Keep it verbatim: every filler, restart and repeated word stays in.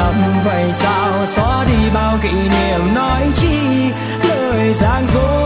lầm vậy sao xóa đi bao kỷ niệm nói chi lời gian dối